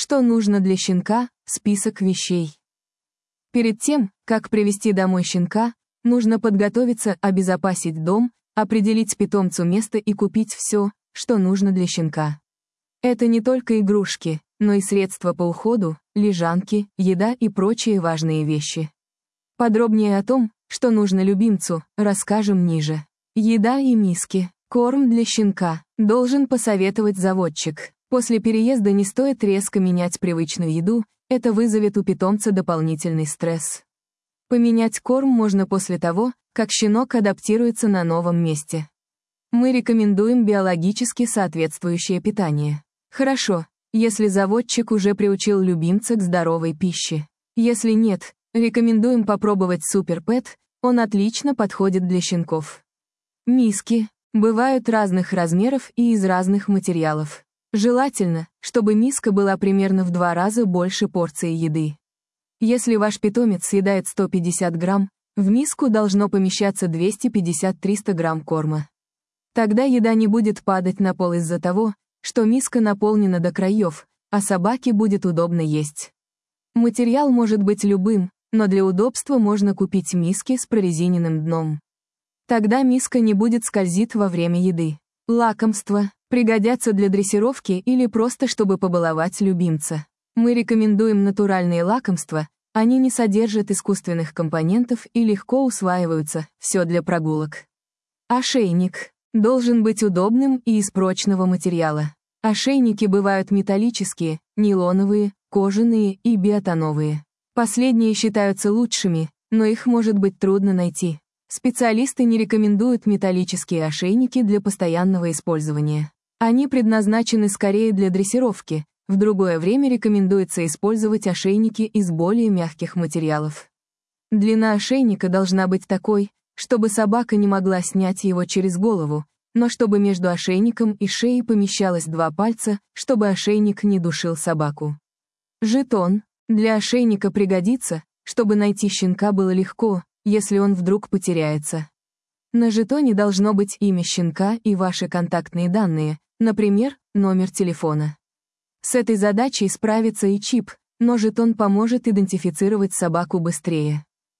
Что нужно для щенка? Список вещей. Перед тем, как привести домой щенка, нужно подготовиться, обезопасить дом, определить питомцу место и купить все, что нужно для щенка. Это не только игрушки, но и средства по уходу, лежанки, еда и прочие важные вещи. Подробнее о том, что нужно любимцу, расскажем ниже. Еда и миски. Корм для щенка. Должен посоветовать заводчик. После переезда не стоит резко менять привычную еду, это вызовет у питомца дополнительный стресс. Поменять корм можно после того, как щенок адаптируется на новом месте. Мы рекомендуем биологически соответствующее питание. Хорошо, если заводчик уже приучил любимца к здоровой пище. Если нет, рекомендуем попробовать Super Pet, он отлично подходит для щенков. Миски. Бывают разных размеров и из разных материалов. Желательно, чтобы миска была примерно в 2 раза больше порции еды. Если ваш питомец съедает 150 грамм, в миску должно помещаться 250-300 грамм корма. Тогда еда не будет падать на пол из-за того, что миска наполнена до краев, а собаке будет удобно есть. Материал может быть любым, но для удобства можно купить миски с прорезиненным дном. Тогда миска не будет скользить во время еды. Лакомства пригодятся для дрессировки или просто чтобы побаловать любимца. Мы рекомендуем натуральные лакомства, они не содержат искусственных компонентов и легко усваиваются, все для прогулок. Ошейник должен быть удобным и из прочного материала. Ошейники бывают металлические, нейлоновые, кожаные и биотоновые. Последние считаются лучшими, но их может быть трудно найти. Специалисты не рекомендуют металлические ошейники для постоянного использования. Они предназначены скорее для дрессировки, в другое время рекомендуется использовать ошейники из более мягких материалов. Длина ошейника должна быть такой, чтобы собака не могла снять его через голову, но чтобы между ошейником и шеей помещалось 2 пальца, чтобы ошейник не душил собаку. Жетон. Для ошейника пригодится, чтобы найти щенка было легко, если он вдруг потеряется. На жетоне должно быть имя щенка и ваши контактные данные, например, номер телефона. С этой задачей справится и чип, но жетон поможет идентифицировать собаку быстрее.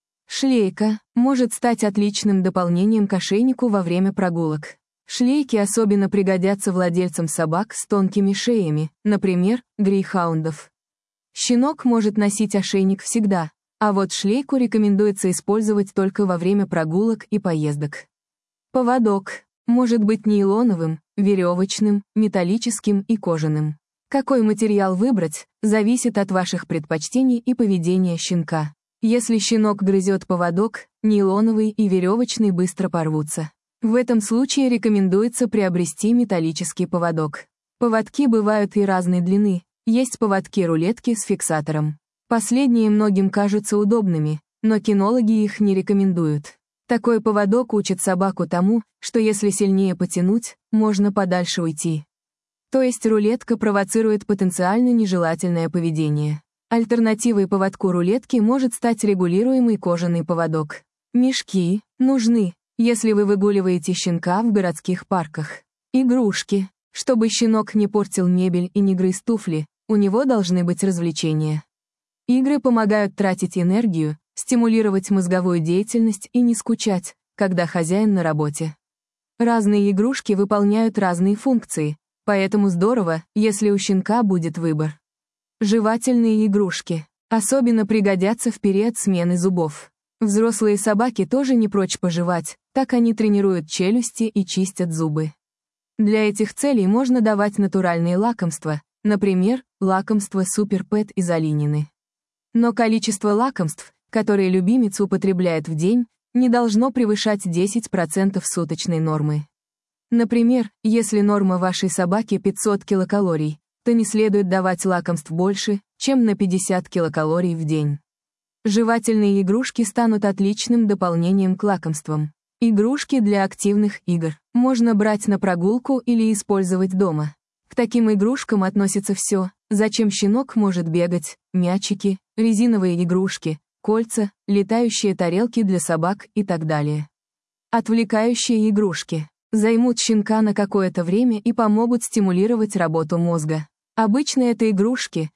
Шлейка может стать отличным дополнением к ошейнику во время прогулок. Шлейки особенно пригодятся владельцам собак с тонкими шеями, например, грейхаундов. Щенок может носить ошейник всегда, а вот шлейку рекомендуется использовать только во время прогулок и поездок. Поводок может быть нейлоновым, веревочным, металлическим и кожаным. Какой материал выбрать, зависит от ваших предпочтений и поведения щенка. Если щенок грызет поводок, нейлоновый и веревочный быстро порвутся. В этом случае рекомендуется приобрести металлический поводок. Поводки бывают и разной длины, есть поводки-рулетки с фиксатором. Последние многим кажутся удобными, но кинологи их не рекомендуют. Такой поводок учит собаку тому, что если сильнее потянуть, можно подальше уйти. То есть рулетка провоцирует потенциально нежелательное поведение. Альтернативой поводку рулетки может стать регулируемый кожаный поводок. Мешки нужны, если вы выгуливаете щенка в городских парках. Игрушки. Чтобы щенок не портил мебель и не грыз туфли, у него должны быть развлечения. Игры помогают тратить энергию, стимулировать мозговую деятельность и не скучать, когда хозяин на работе. Разные игрушки выполняют разные функции, поэтому здорово, если у щенка будет выбор. Жевательные игрушки особенно пригодятся в период смены зубов. Взрослые собаки тоже не прочь пожевать, так они тренируют челюсти и чистят зубы. Для этих целей можно давать натуральные лакомства, например, лакомство Super Pet из оленины. Но количество лакомств, которые любимец употребляет в день, не должно превышать 10% суточной нормы. Например, если норма вашей собаки 500 килокалорий, то не следует давать лакомств больше, чем на 50 килокалорий в день. Жевательные игрушки станут отличным дополнением к лакомствам. Игрушки для активных игр можно брать на прогулку или использовать дома. К таким игрушкам относится все, зачем щенок может бегать: мячики, резиновые игрушки, кольца, летающие тарелки для собак и так далее. Отвлекающие игрушки займут щенка на какое-то время и помогут стимулировать работу мозга. Обычно это игрушки,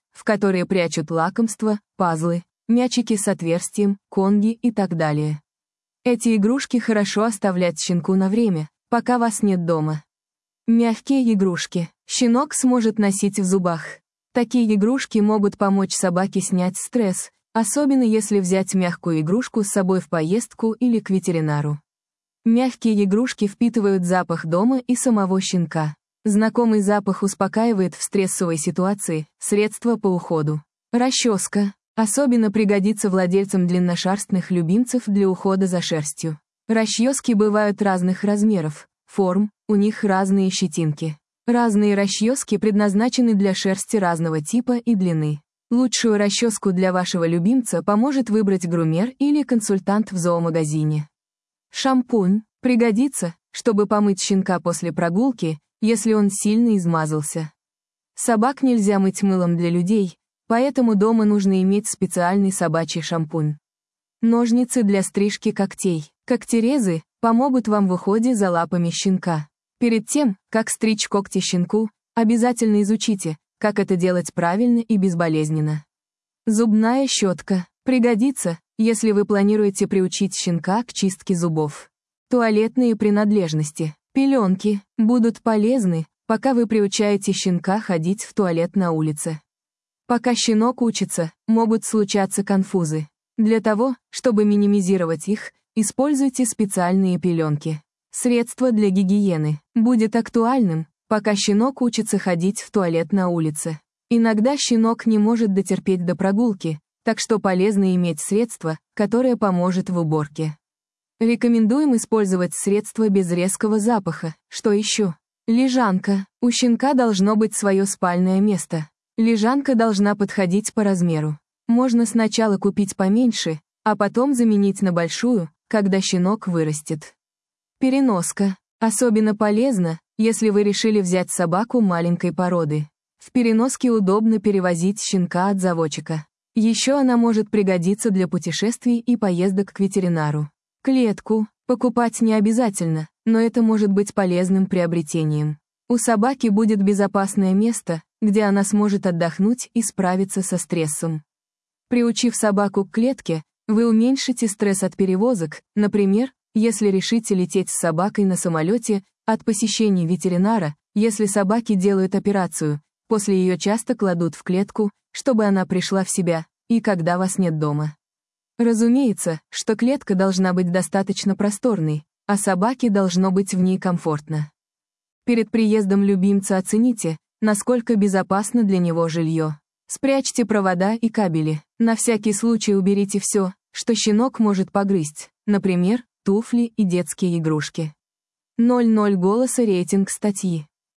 в которые прячут лакомства, пазлы, мячики с отверстием, конги и так далее. Эти игрушки хорошо оставлять щенку на время, пока вас нет дома. Мягкие игрушки. Щенок сможет носить в зубах. Такие игрушки могут помочь собаке снять стресс, особенно если взять мягкую игрушку с собой в поездку или к ветеринару. Мягкие игрушки впитывают запах дома и самого щенка. Знакомый запах успокаивает в стрессовой ситуации, средства по уходу. Расческа. Особенно пригодится владельцам длинношерстных любимцев для ухода за шерстью. Расчески бывают разных размеров, форм, у них разные щетинки. Разные расчески предназначены для шерсти разного типа и длины. Лучшую расческу для вашего любимца поможет выбрать грумер или консультант в зоомагазине. Шампунь пригодится, чтобы помыть щенка после прогулки, если он сильно измазался. Собак нельзя мыть мылом для людей, поэтому дома нужно иметь специальный собачий шампунь. Ножницы для стрижки когтей. Когтерезы помогут вам в уходе за лапами щенка. Перед тем, как стричь когти щенку, обязательно изучите, как это делать правильно и безболезненно. Зубная щетка пригодится, если вы планируете приучить щенка к чистке зубов. Туалетные принадлежности. Пеленки будут полезны, пока вы приучаете щенка ходить в туалет на улице. Пока щенок учится, могут случаться конфузы. Для того, чтобы минимизировать их, используйте специальные пеленки. Средство для гигиены будет актуальным, пока щенок учится ходить в туалет на улице. Иногда щенок не может дотерпеть до прогулки, так что полезно иметь средство, которое поможет в уборке. Рекомендуем использовать средство без резкого запаха. Что еще? Лежанка. У щенка должно быть свое спальное место. Лежанка должна подходить по размеру. Можно сначала купить поменьше, а потом заменить на большую, когда щенок вырастет. Переноска. Особенно полезно, если вы решили взять собаку маленькой породы. В переноске удобно перевозить щенка от заводчика. Еще она может пригодиться для путешествий и поездок к ветеринару. Клетку покупать не обязательно, но это может быть полезным приобретением. У собаки будет безопасное место, где она сможет отдохнуть и справиться со стрессом. Приучив собаку к клетке, вы уменьшите стресс от перевозок, например, если решите лететь с собакой на самолете, от посещений ветеринара, если собаке делают операцию, после ее часто кладут в клетку, чтобы она пришла в себя, и когда вас нет дома. Разумеется, что клетка должна быть достаточно просторной, а собаке должно быть в ней комфортно. Перед приездом любимца оцените, насколько безопасно для него жилье. Спрячьте провода и кабели, на всякий случай уберите все, что щенок может погрызть, например, туфли и детские игрушки. 00 голоса рейтинг статьи.